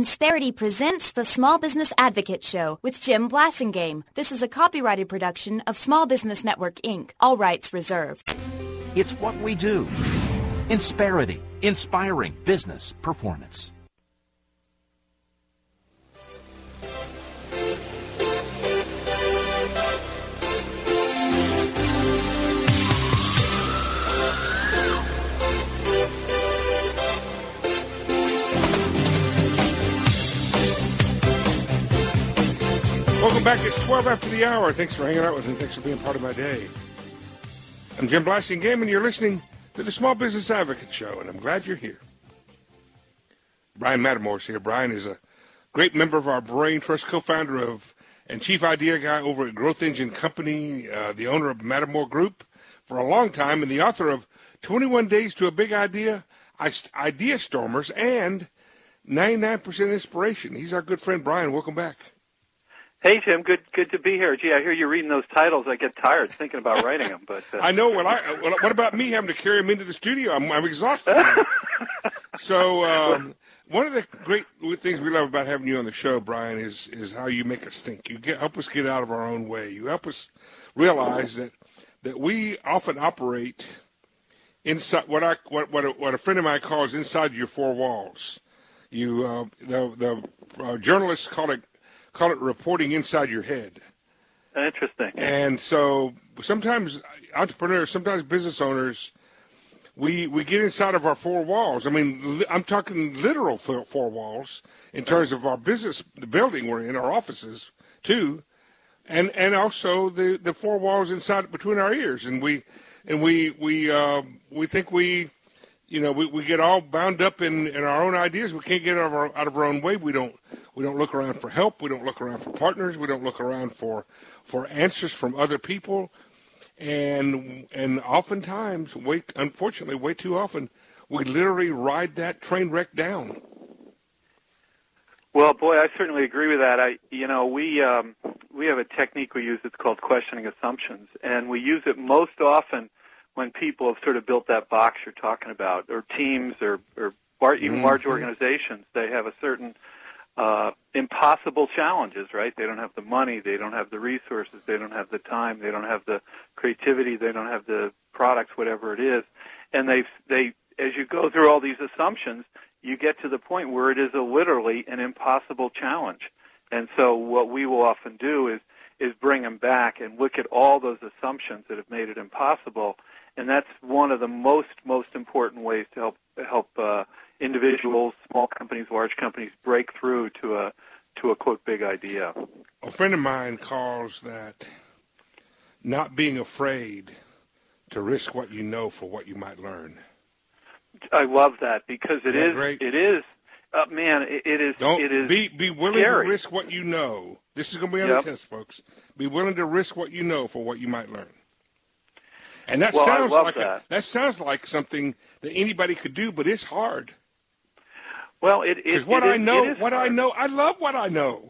Insperity presents the Small Business Advocate Show with Jim Blasingame. This is a copyrighted production of Small Business Network, Inc., all rights reserved. It's what we do. Insperity, inspiring business performance. Welcome back. It's 12 after the hour. Thanks for hanging out with me. Thanks for being part of my day. I'm Jim Blasingame, and you're listening to the Small Business Advocate Show, and I'm glad you're here. Brian Mattamore's here. Brian is a great member of our Brain Trust, co-founder of and chief idea guy over at Growth Engine Company, the owner of Mattamore Group for a long time, and the author of 21 Days to a Big Idea, Idea Stormers, and 99% Inspiration. He's our good friend, Brian. Welcome back. Hey, Jim, good to be here. Gee, I hear you reading those titles. I get tired thinking about writing them. But I know. What about me having to carry them into the studio? I'm exhausted. So one of the great things we love about having you on the show, Brian, is how you make us think. You help us get out of our own way. You help us realize that we often operate inside what a friend of mine calls inside your four walls. The journalists call it reporting inside your head. Interesting. And so sometimes entrepreneurs, sometimes business owners, we get inside of our four walls. I mean, I'm talking literal four walls in terms of our business, the building we're in, our offices too, and also the four walls inside between our ears. And we think we get all bound up in our own ideas. We can't get out of our own way. We don't look around for help. We don't look around for partners. We don't look around for answers from other people. And oftentimes, unfortunately, way too often, we literally ride that train wreck down. Well, boy, I certainly agree with that. We have a technique we use. It's called questioning assumptions, and we use it most often when people have sort of built that box you're talking about, or teams, or even large organizations. They have a certain impossible challenges, right? They don't have the money, they don't have the resources, they don't have the time, they don't have the creativity, they don't have the products, whatever it is. And they as you go through all these assumptions, you get to the point where it is literally an impossible challenge. And so what we will often do is bring them back and look at all those assumptions that have made it impossible. And that's one of the most important ways to help individuals, small companies, large companies break through to a quote big idea. A friend of mine calls that not being afraid to risk what you know for what you might learn. I love that because it is. Great? It is. Man, it is. Don't it is be willing scary. to risk what you know. This is going to be on the test, folks. Be willing to risk what you know for what you might learn. And that sounds like something that anybody could do, but it's hard. Well, because I love what I know.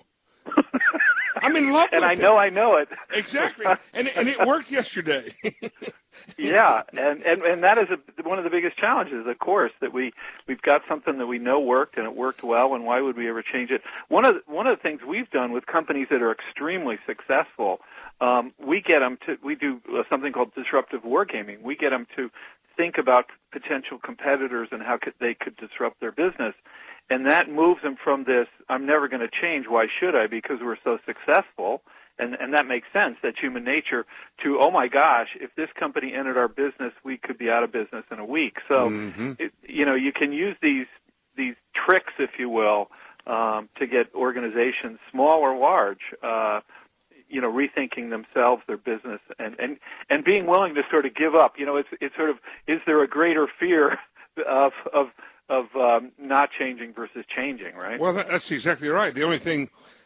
I'm in love with it. And I know it. Exactly. And it worked yesterday. Yeah, and that is one of the biggest challenges, of course, that we've got something that we know worked and it worked well, and why would we ever change it? One of the things we've done with companies that are extremely successful, we do something called disruptive wargaming. We get them to think about potential competitors and how they could disrupt their business. And that moves them from this, I'm never going to change, why should I, because we're so successful, and that makes sense, that's human nature, to, oh my gosh, if this company entered our business, we could be out of business in a week. So, you can use these tricks, if you will, to get organizations, small or large, rethinking themselves, their business, and being willing to sort of give up. It's sort of, is there a greater fear of not changing versus changing, right? Well, that's exactly right. The only thing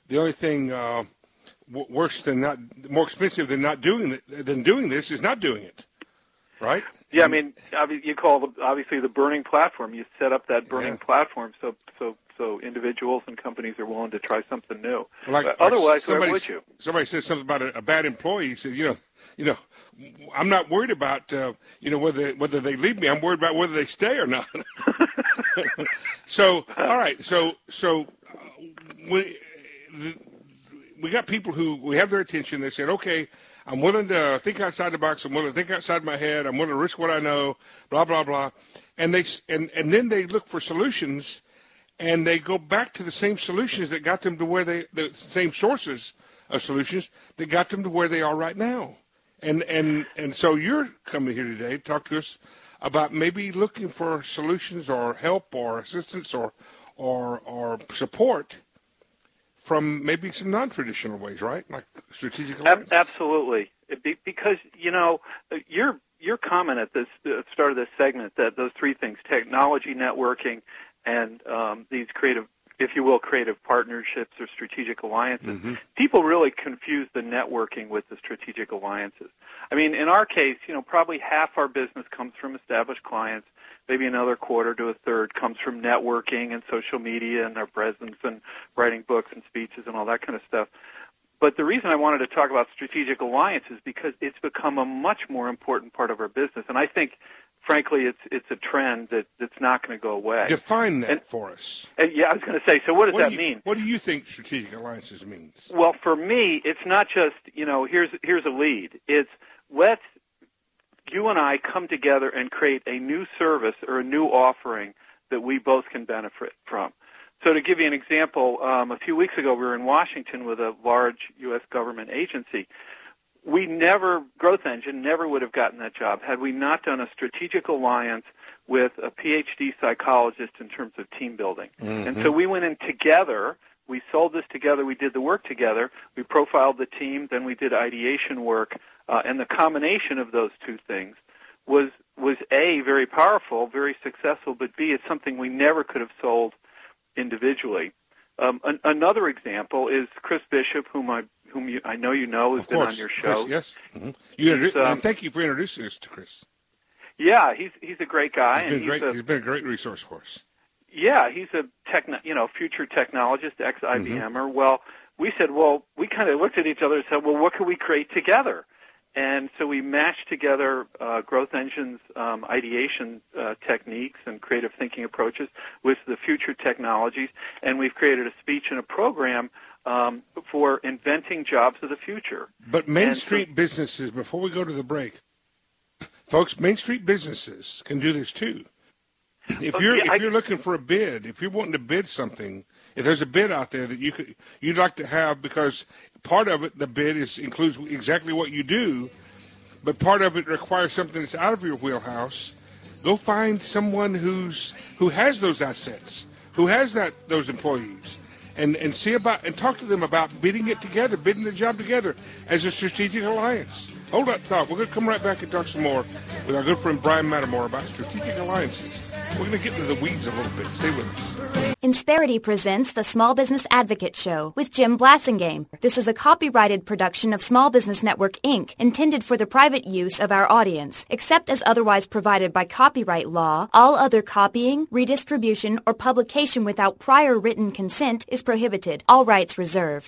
worse than more expensive than doing this is not doing it, right? Yeah, I mean, you call obviously the burning platform. You set up that burning platform so individuals and companies are willing to try something new. Otherwise, where would you? Somebody said something about a bad employee. He said, I'm not worried about whether they leave me. I'm worried about whether they stay or not. So, all right. So we got people who we have their attention. They said, okay, I'm willing to think outside the box. I'm willing to think outside my head. I'm willing to risk what I know, blah, blah, blah. And then they look for solutions, and they go back to the same solutions that got them to where the same sources of solutions that got them to where they are right now. And so you're coming here today to talk to us about maybe looking for solutions or help or assistance or support from maybe some non-traditional ways, right? Like strategic alliances. Absolutely. Because, your comment at the start of this segment that those three things, technology, networking, and these creative partnerships or strategic alliances, people really confuse the networking with the strategic alliances. I mean, in our case, probably half our business comes from established clients. Maybe another quarter to a third comes from networking and social media and our presence and writing books and speeches and all that kind of stuff. But the reason I wanted to talk about strategic alliances is because it's become a much more important part of our business. And I think, frankly, it's a trend that's not going to go away. Define that for us. I was going to say, so what does that mean? What do you think strategic alliances means? Well, for me, it's not just, here's a lead. It's let's you and I come together and create a new service or a new offering that we both can benefit from. So to give you an example, a few weeks ago we were in Washington with a large U.S. government agency. Growth Engine never would have gotten that job had we not done a strategic alliance with a PhD psychologist in terms of team building. And so we went in together. We sold this together. We did the work together. We profiled the team. Then we did ideation work. And the combination of those two things was A, very powerful, very successful, but B, it's something we never could have sold individually. Another example is Chris Bishop, whom I know you know, has been on your show. Chris, yes. And thank you for introducing us to Chris. Yeah, he's a great guy. He's been a great resource for us. Yeah, he's a future technologist, ex-IBMer. Well, we said, we kind of looked at each other and said, what can we create together? And so we mashed together Growth Engine's ideation techniques and creative thinking approaches with the future technologies, and we've created a speech and a program for inventing jobs of the future. But Main Street businesses, before we go to the break, folks, Main Street businesses can do this too. If you're looking for a bid, if you're wanting to bid something, if there's a bid out there that you'd like to have, because part of it, the bid includes exactly what you do, but part of it requires something that's out of your wheelhouse. Go find someone who has those assets, who has those employees, and see about and talk to them about bidding the job together as a strategic alliance. Hold that thought. We're going to come right back and talk some more with our good friend Brian Mattermore about strategic alliances. We're going to get into the weeds a little bit. Stay with us. Insperity presents the Small Business Advocate Show with Jim Blasingame. This is a copyrighted production of Small Business Network, Inc., intended for the private use of our audience. Except as otherwise provided by copyright law, all other copying, redistribution, or publication without prior written consent is prohibited. All rights reserved.